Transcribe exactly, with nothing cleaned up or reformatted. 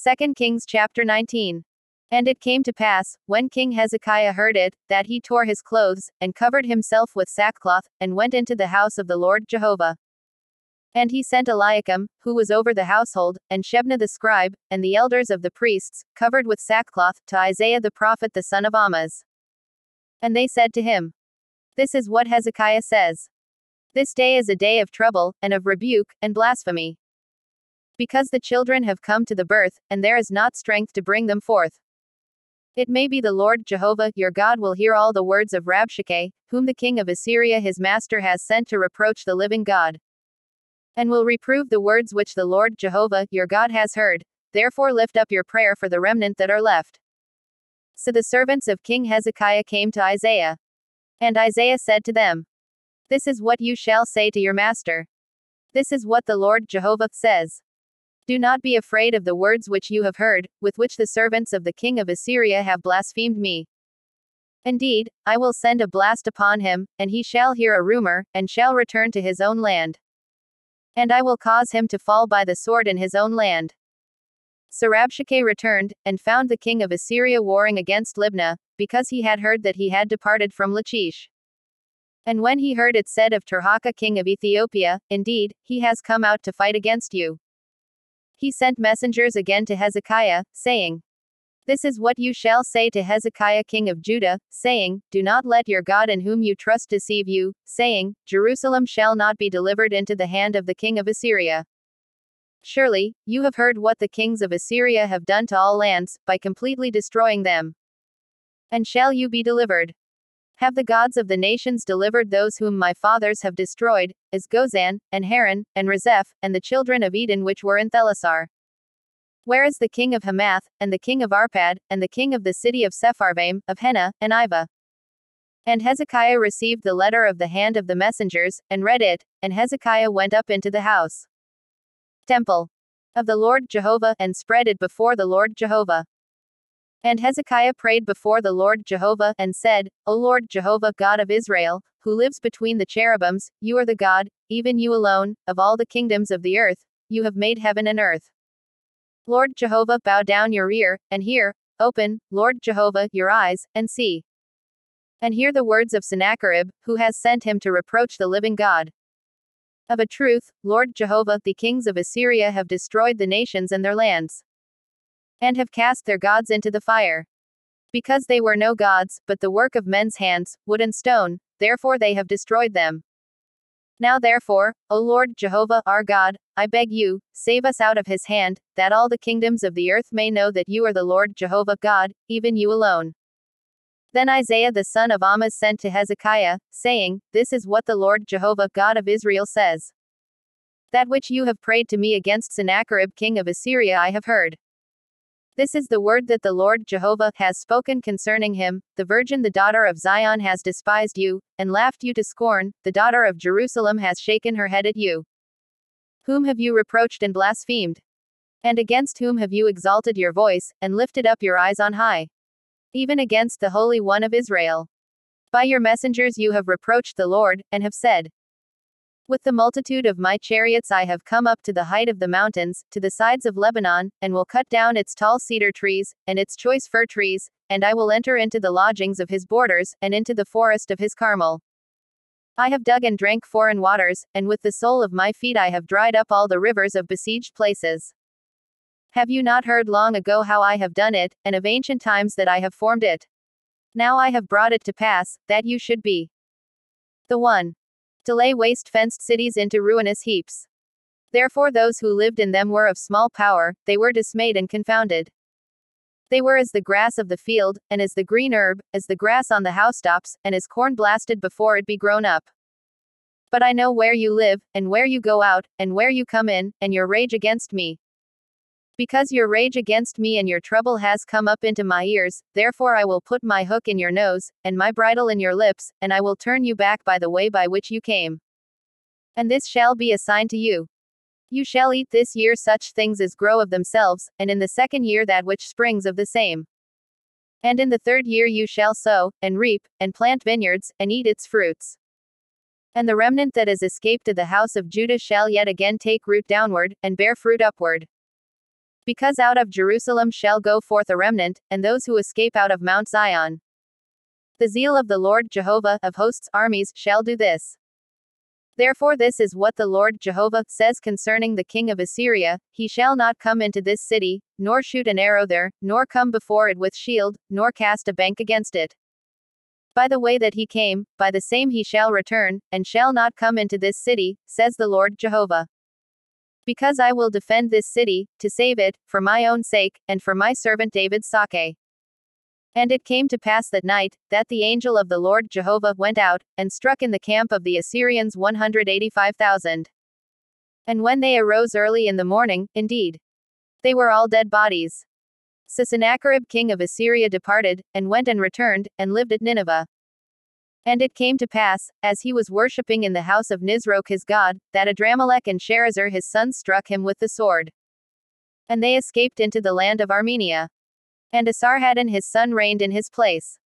Second Kings chapter nineteen. And it came to pass, when King Hezekiah heard it, that he tore his clothes, and covered himself with sackcloth, and went into the house of the Lord Jehovah. And he sent Eliakim, who was over the household, and Shebna the scribe, and the elders of the priests, covered with sackcloth, to Isaiah the prophet the son of Amoz. And they said to him, This is what Hezekiah says. This day is a day of trouble, and of rebuke, and blasphemy. Because the children have come to the birth, and there is not strength to bring them forth. It may be the Lord Jehovah, your God, will hear all the words of Rabshakeh, whom the king of Assyria his master has sent to reproach the living God. And will reprove the words which the Lord Jehovah, your God, has heard. Therefore lift up your prayer for the remnant that are left. So the servants of King Hezekiah came to Isaiah. And Isaiah said to them, This is what you shall say to your master. This is what the Lord Jehovah says. Do not be afraid of the words which you have heard, with which the servants of the king of Assyria have blasphemed me. Indeed, I will send a blast upon him, and he shall hear a rumor, and shall return to his own land. And I will cause him to fall by the sword in his own land. So Rabshakeh returned, and found the king of Assyria warring against Libnah, because he had heard that he had departed from Lachish. And when he heard it said of Tirhakah king of Ethiopia, Indeed, he has come out to fight against you. He sent messengers again to Hezekiah, saying, This is what you shall say to Hezekiah king of Judah, saying, Do not let your God in whom you trust deceive you, saying, Jerusalem shall not be delivered into the hand of the king of Assyria. Surely, you have heard what the kings of Assyria have done to all lands, by completely destroying them. And shall you be delivered? Have the gods of the nations delivered those whom my fathers have destroyed, as Gozan, and Haran, and Rezeph, and the children of Eden which were in Thelasar? Where is the king of Hamath, and the king of Arpad, and the king of the city of Sepharvaim, of Hena, and Iva? And Hezekiah received the letter of the hand of the messengers, and read it, and Hezekiah went up into the house. Temple of the Lord Jehovah, and spread it before the Lord Jehovah. And Hezekiah prayed before the Lord Jehovah, and said, O Lord Jehovah God of Israel, who lives between the cherubims, you are the God, even you alone, of all the kingdoms of the earth, you have made heaven and earth. Lord Jehovah, bow down your ear, and hear, open, Lord Jehovah, your eyes, and see. And hear the words of Sennacherib, who has sent him to reproach the living God. Of a truth, Lord Jehovah, the kings of Assyria have destroyed the nations and their lands. And have cast their gods into the fire. Because they were no gods, but the work of men's hands, wood and stone, therefore they have destroyed them. Now therefore, O Lord Jehovah our God, I beg you, save us out of his hand, that all the kingdoms of the earth may know that you are the Lord Jehovah God, even you alone. Then Isaiah the son of Amoz sent to Hezekiah, saying, This is what the Lord Jehovah God of Israel says. That which you have prayed to me against Sennacherib king of Assyria I have heard. This is the word that the Lord Jehovah has spoken concerning him. The virgin the daughter of Zion has despised you, and laughed you to scorn, the daughter of Jerusalem has shaken her head at you. Whom have you reproached and blasphemed? And against whom have you exalted your voice, and lifted up your eyes on high? Even against the Holy One of Israel. By your messengers you have reproached the Lord, and have said, With the multitude of my chariots I have come up to the height of the mountains, to the sides of Lebanon, and will cut down its tall cedar trees, and its choice fir trees, and I will enter into the lodgings of his borders, and into the forest of his Carmel. I have dug and drank foreign waters, and with the sole of my feet I have dried up all the rivers of besieged places. Have you not heard long ago how I have done it, and of ancient times that I have formed it? Now I have brought it to pass, that you should be the one to lay waste fenced cities into ruinous heaps. Therefore those who lived in them were of small power, they were dismayed and confounded. They were as the grass of the field, and as the green herb, as the grass on the housetops, and as corn blasted before it be grown up. But I know where you live, and where you go out, and where you come in, and your rage against me. Because your rage against me and your trouble has come up into my ears, therefore I will put my hook in your nose, and my bridle in your lips, and I will turn you back by the way by which you came. And this shall be a sign to you. You shall eat this year such things as grow of themselves, and in the second year that which springs of the same. And in the third year you shall sow, and reap, and plant vineyards, and eat its fruits. And the remnant that is escaped of the house of Judah shall yet again take root downward, and bear fruit upward. Because out of Jerusalem shall go forth a remnant, and those who escape out of Mount Zion. The zeal of the Lord Jehovah of hosts' armies shall do this. Therefore this is what the Lord Jehovah says concerning the king of Assyria, he shall not come into this city, nor shoot an arrow there, nor come before it with shield, nor cast a bank against it. By the way that he came, by the same he shall return, and shall not come into this city, says the Lord Jehovah. Because I will defend this city, to save it, for my own sake, and for my servant David's sake. And it came to pass that night, that the angel of the Lord Jehovah went out, and struck in the camp of the Assyrians one hundred eighty-five thousand. And when they arose early in the morning, indeed, they were all dead bodies. So Sennacherib king of Assyria departed, and went and returned, and lived at Nineveh. And it came to pass, as he was worshipping in the house of Nisroch his god, that Adramelech and Sharezer his sons struck him with the sword. And they escaped into the land of Armenia. And Esarhaddon his son reigned in his place.